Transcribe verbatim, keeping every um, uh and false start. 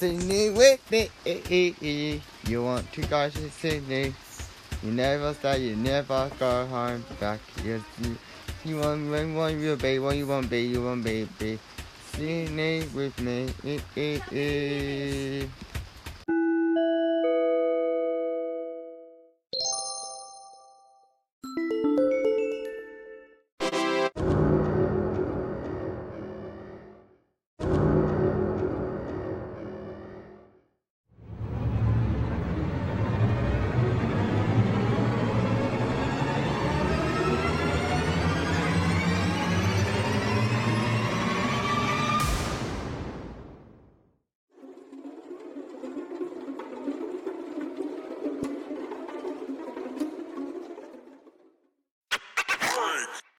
Sydney with me. You want to go to Sydney. You never stay, you never go home back. You, you, you want, you want, you be, what you want be, you want be, be. Sydney with me.